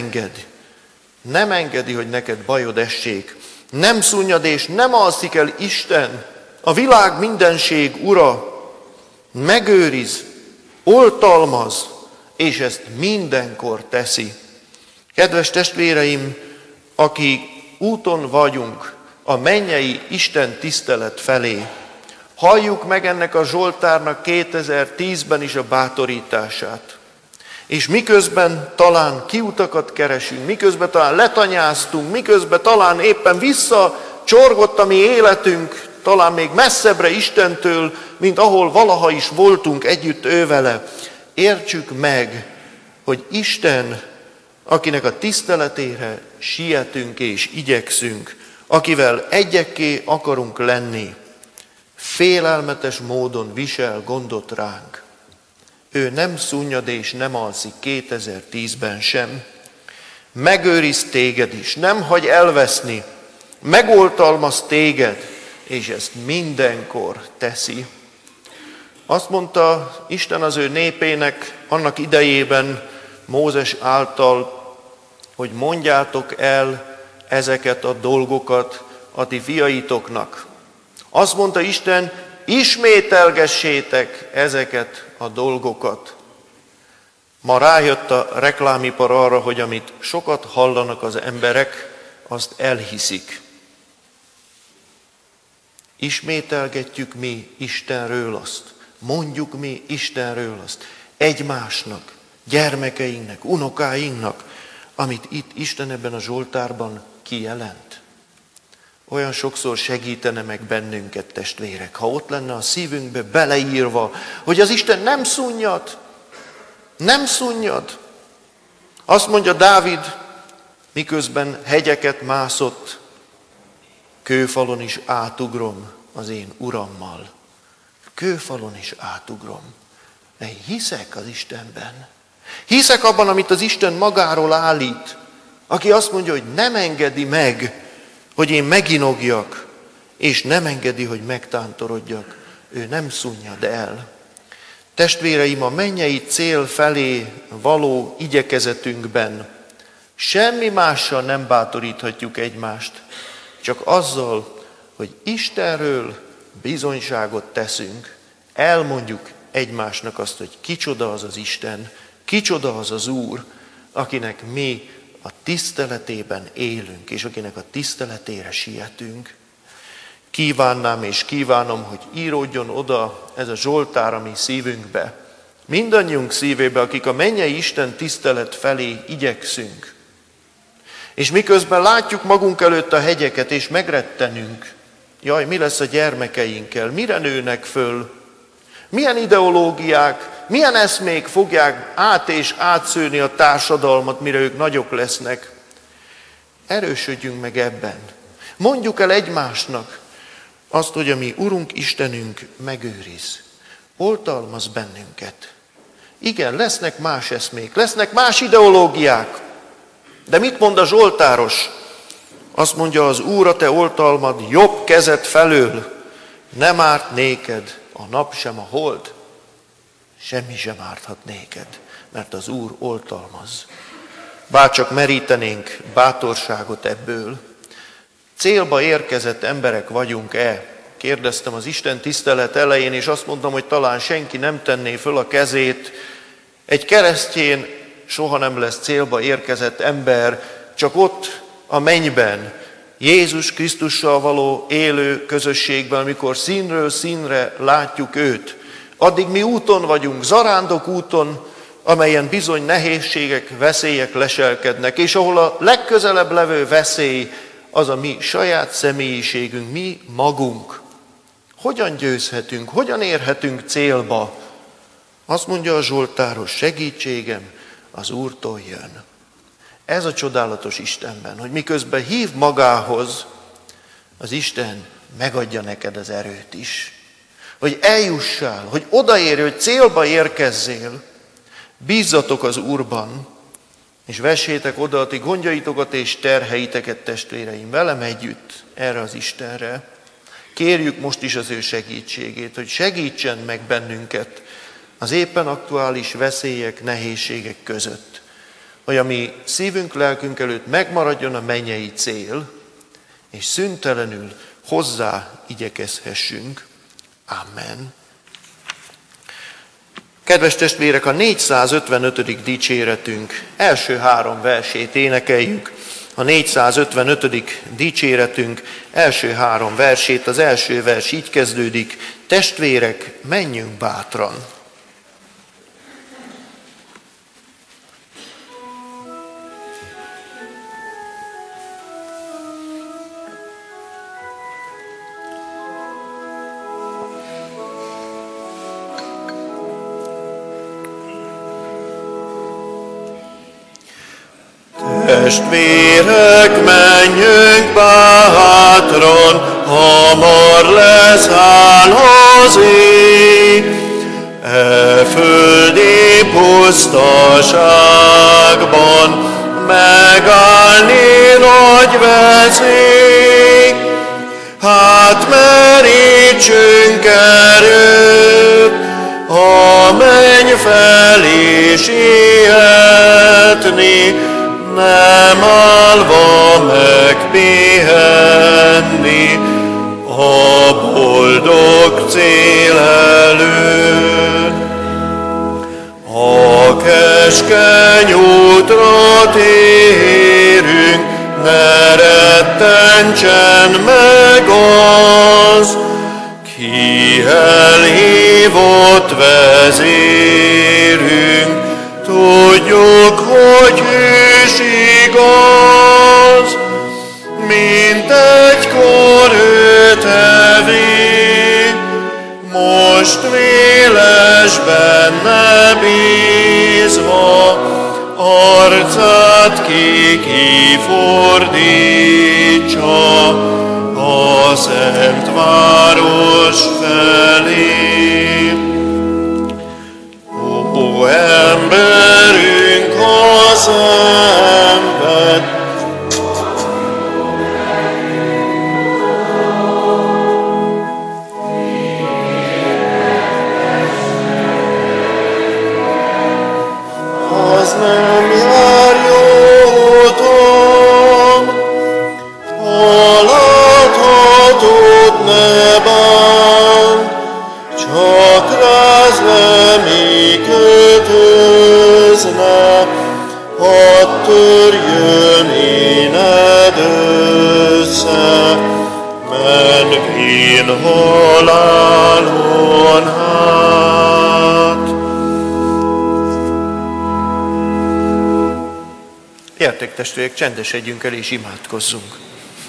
nem engedi, hogy neked bajod essék. Nem szunnyad és nem alszik el Isten, a világ mindenség ura. Megőriz, oltalmaz, és ezt mindenkor teszi. Kedves testvéreim, akik úton vagyunk, a mennyei Isten tisztelet felé. Halljuk meg ennek a Zsoltárnak 2010-ben is a bátorítását. És miközben talán kiutakat keresünk, miközben talán letanyáztunk, miközben talán éppen visszacsorgott a mi életünk, talán még messzebbre Istentől, mint ahol valaha is voltunk együtt ővele, értsük meg, hogy Isten, akinek a tiszteletére sietünk és igyekszünk, akivel egyekké akarunk lenni, félelmetes módon visel gondot ránk. Ő nem szunnyad és nem alszik 2010-ben sem. Megőriz téged is, nem hagy elveszni, megoltalmaz téged, és ezt mindenkor teszi. Azt mondta Isten az ő népének annak idejében Mózes által, hogy mondjátok el ezeket a dolgokat a ti fiaitoknak. Azt mondta Isten, ismételgessétek ezeket a dolgokat. Ma rájött a reklámipar arra, hogy amit sokat hallanak az emberek, azt elhiszik. Ismételgetjük mi Istenről azt, mondjuk mi Istenről azt, egymásnak, gyermekeinknek, unokáinknak, amit itt Isten ebben a Zsoltárban kijelent. Olyan sokszor segítene meg bennünket, testvérek, ha ott lenne a szívünkbe beleírva, hogy az Isten nem szunnyad, nem szunnyad. Azt mondja Dávid, miközben hegyeket mászott, kőfalon is átugrom az én Urammal. Kőfalon is átugrom. De én hiszek az Istenben. Hiszek abban, amit az Isten magáról állít, aki azt mondja, hogy nem engedi meg, hogy én meginogjak, és nem engedi, hogy megtántorodjak. Ő nem szunnyad el. Testvéreim, a mennyei cél felé való igyekezetünkben semmi mással nem bátoríthatjuk egymást, csak azzal, hogy Istenről bizonyságot teszünk, elmondjuk egymásnak azt, hogy kicsoda az az Isten, kicsoda az az Úr, akinek mi a tiszteletében élünk, és akinek a tiszteletére sietünk. Kívánnám és kívánom, hogy íródjon oda ez a Zsoltár a mi szívünkbe, mindannyiunk szívébe, akik a mennyei Isten tisztelet felé igyekszünk. És miközben látjuk magunk előtt a hegyeket, és megrettenünk, jaj, mi lesz a gyermekeinkkel, mire nőnek föl, milyen ideológiák, milyen eszmék fogják át és átszőni a társadalmat, mire ők nagyok lesznek. Erősödjünk meg ebben. Mondjuk el egymásnak azt, hogy a mi Urunk Istenünk megőriz, oltalmaz bennünket. Igen, lesznek más eszmék, lesznek más ideológiák, de mit mond a Zsoltáros? Azt mondja, az Úr a te oltalmad jobb kezed felől, nem árt néked a nap sem a hold, semmi sem árthat néked, mert az Úr oltalmaz. Bárcsak merítenénk bátorságot ebből. Célba érkezett emberek vagyunk-e? Kérdeztem az Isten tisztelet elején, és azt mondtam, hogy talán senki nem tenné föl a kezét. Egy keresztjén soha nem lesz célba érkezett ember, csak ott a mennyben, Jézus Krisztussal való élő közösségben, amikor színről színre látjuk őt. Addig mi úton vagyunk, zarándok úton, amelyen bizony nehézségek, veszélyek leselkednek, és ahol a legközelebb levő veszély az a mi saját személyiségünk, mi magunk. Hogyan győzhetünk, hogyan érhetünk célba? Azt mondja a Zsoltáros, segítségem az Úrtól jön. Ez a csodálatos Istenben, hogy miközben hív magához, az Isten megadja neked az erőt is. Hogy eljussál, hogy odaérj, hogy célba érkezzél. Bízzatok az Úrban, és vessétek oda a ti gondjaitokat és terheiteket, testvéreim, velem együtt erre az Istenre. Kérjük most is az ő segítségét, hogy segítsen meg bennünket az éppen aktuális veszélyek, nehézségek között. Hogy a mi szívünk, lelkünk előtt megmaradjon a mennyei cél, és szüntelenül hozzá igyekezhessünk. Amen. Kedves testvérek, a 455. dicséretünk első 3 versét énekeljük. a 455. dicséretünk első 3 versét. Az első vers így kezdődik: testvérek, menjünk bátran! Testvérek, menjünk bátran, hamar leszáll az ég. E földi pusztaságban megállni nagy veszély. Hát merítsünk erőt, a menny felé sietni, nem állva megpihenni a boldog cél előtt. A keskeny útra térünk, ne rettentsen meg az, ki elhívott vezérünk. Tudjuk, hogy hűs igaz, mint egykor őt evé, most véles benne bízva, arcát kifordítsa a szent város felé. Ó, emberünk, ha szenved, az nem jár jó úton, ha láthatót ne bánt, csak ráz lemi kötözne, hadd törjön éned össze, menvén halálon hát. Gyertek, testvérek, csendesedjünk el és imádkozzunk.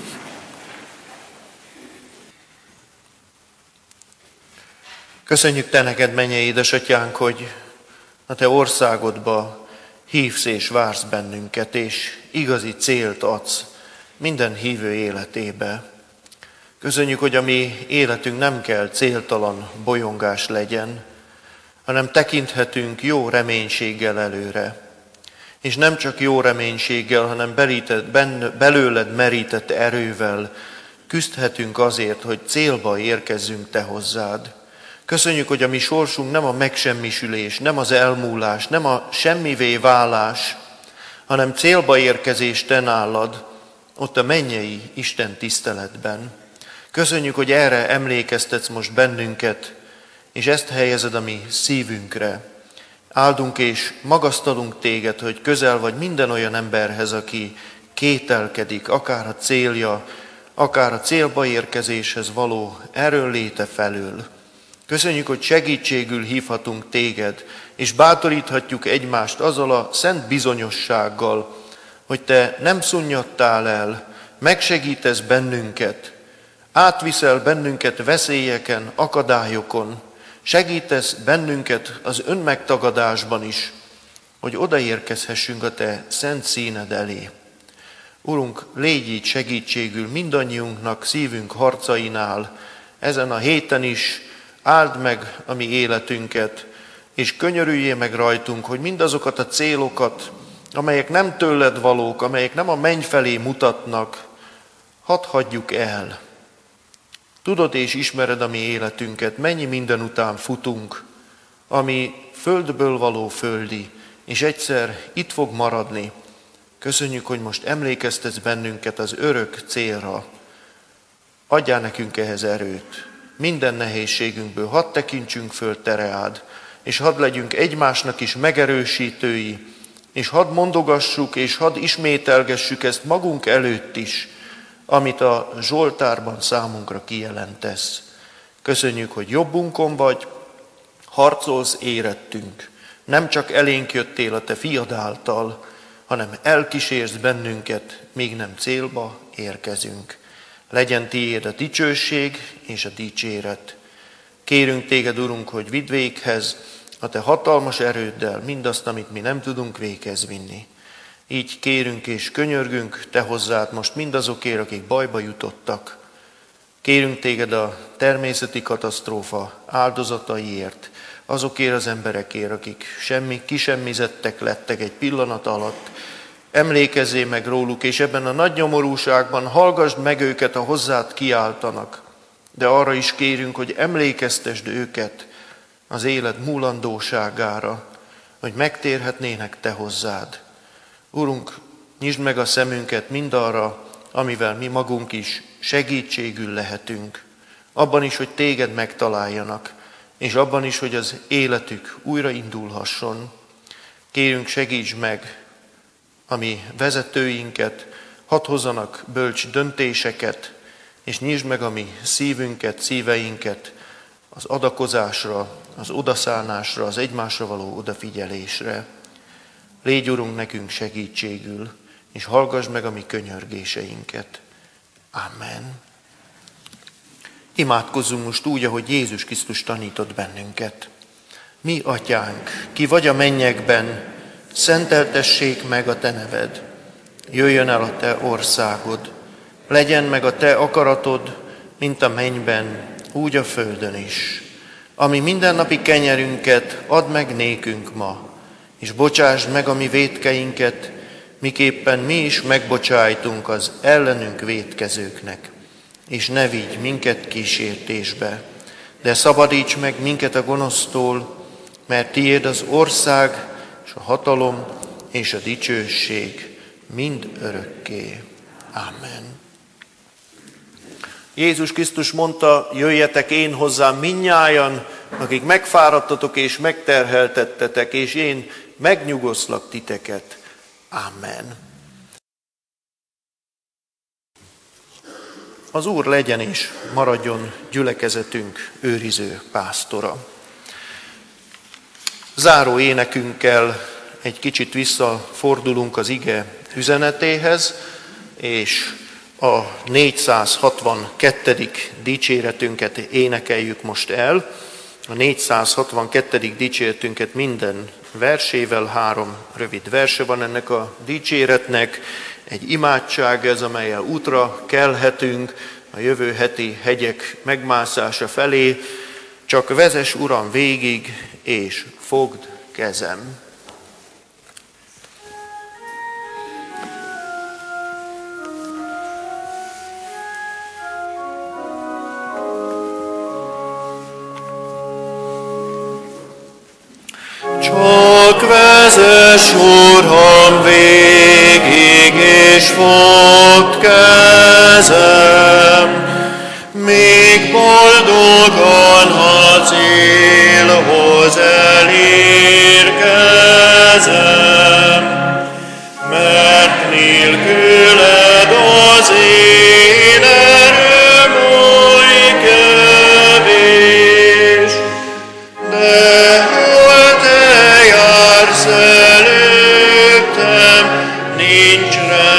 Köszönjük te neked, mennyei édesatyánk, hogy a te országodba hívsz és vársz bennünket, és igazi célt adsz minden hívő életébe. Köszönjük, hogy a mi életünk nem kell céltalan bolyongás legyen, hanem tekinthetünk jó reménységgel előre. És nem csak jó reménységgel, hanem belőled merített erővel küzdhetünk azért, hogy célba érkezzünk te hozzád. Köszönjük, hogy a mi sorsunk nem a megsemmisülés, nem az elmúlás, nem a semmivé válás, hanem célba érkezés te nálad, ott a mennyei Isten tiszteletben. Köszönjük, hogy erre emlékeztetsz most bennünket, és ezt helyezed a mi szívünkre. Áldunk és magasztalunk téged, hogy közel vagy minden olyan emberhez, aki kételkedik, akár a célja, akár a célba érkezéshez való erőnléte felől. Köszönjük, hogy segítségül hívhatunk téged, és bátoríthatjuk egymást azzal a szent bizonyossággal, hogy te nem szunnyadtál el, megsegítesz bennünket, átviszel bennünket veszélyeken, akadályokon, segítesz bennünket az önmegtagadásban is, hogy odaérkezhessünk a te szent színed elé. Urunk, légy így segítségül mindannyiunknak szívünk harcainál, ezen a héten is áld meg a mi életünket, és könyörüljél meg rajtunk, hogy mindazokat a célokat, amelyek nem tőled valók, amelyek nem a menny felé mutatnak, hadd hagyjuk el. Tudod és ismered a mi életünket, mennyi minden után futunk, ami földből való földi, és egyszer itt fog maradni. Köszönjük, hogy most emlékeztetsz bennünket az örök célra. Adjál nekünk ehhez erőt. Minden nehézségünkből hadd tekintsünk föl te reád, és hadd legyünk egymásnak is megerősítői, és hadd mondogassuk, és hadd ismételgessük ezt magunk előtt is, amit a Zsoltárban számunkra kijelentesz. Köszönjük, hogy jobbunkon vagy, harcolsz érettünk. Nem csak elénk jöttél a te fiad által, hanem elkísérsz bennünket, míg nem célba érkezünk. Legyen tiéd a dicsőség és a dicséret. Kérünk téged, Urunk, hogy vidd véghez a te hatalmas erőddel mindazt, amit mi nem tudunk véghez vinni. Így kérünk és könyörgünk te hozzád most mindazokért, akik bajba jutottak. Kérünk téged a természeti katasztrófa áldozataiért, azokért az emberekért, akik kisemmizettek lettek egy pillanat alatt. Emlékezzél meg róluk, és ebben a nagy nyomorúságban hallgasd meg őket, ha hozzád kiáltanak. De arra is kérünk, hogy emlékeztesd őket az élet múlandóságára, hogy megtérhetnének te hozzád. Urunk, nyisd meg a szemünket mindarra, amivel mi magunk is segítségül lehetünk. Abban is, hogy téged megtaláljanak, és abban is, hogy az életük újraindulhasson. Kérünk, segíts meg a mi vezetőinket, hadd hozzanak bölcs döntéseket, és nyisd meg a mi szívünket, szíveinket az adakozásra, az odaszánásra, az egymásra való odafigyelésre. Légy, Urunk, nekünk segítségül, és hallgass meg a mi könyörgéseinket. Amen. Imádkozzunk most úgy, ahogy Jézus Krisztus tanított bennünket. Mi, Atyánk, ki vagy a mennyekben, szenteltessék meg a te neved. Jöjjön el a te országod, legyen meg a te akaratod, mint a mennyben, úgy a földön is. Ami mindennapi kenyerünket add meg nékünk ma, és bocsásd meg a mi vétkeinket, miképpen mi is megbocsájtunk az ellenünk vétkezőknek. És ne vigy minket kísértésbe, de szabadíts meg minket a gonosztól, mert tiéd az ország, és a hatalom, és a dicsőség mind örökké. Amen. Jézus Krisztus mondta, jöjjetek én hozzám mindnyájan, akik megfáradtatok és megterheltettetek, és én megnyugoszlak titeket. Amen. Az Úr legyen és maradjon gyülekezetünk őriző pásztora. Záró énekünkkel egy kicsit visszafordulunk az ige üzenetéhez, és a 462. dicséretünket énekeljük most el. A 462. dicséretünket minden versével, 3 rövid verse van ennek a dicséretnek. Egy imádság ez, amellyel útra kelhetünk a jövő heti hegyek megmászása felé. Csak vezess, Uram, végig, és fogd kezem. Csak vezess, Uram, végig, és fogd kezem, még boldogan a célhoz elérkezem, mert nélküled az én erőm oly kevés, de hol te jársz előttem, nincs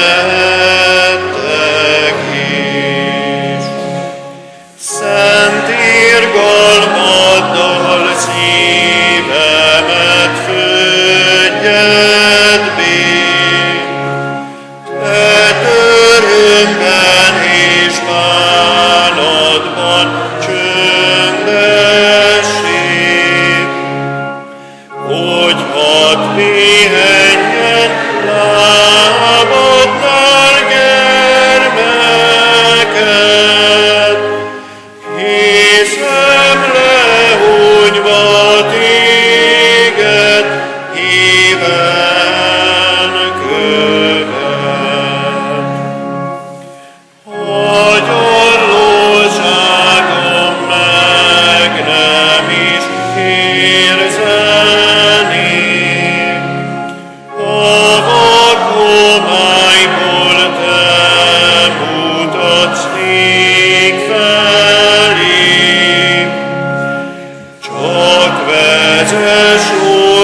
rettegés. Szent irgalmaddal szívem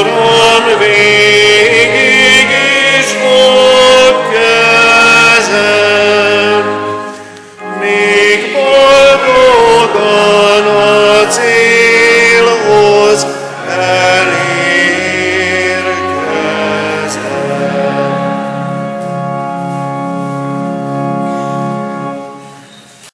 Úron végy.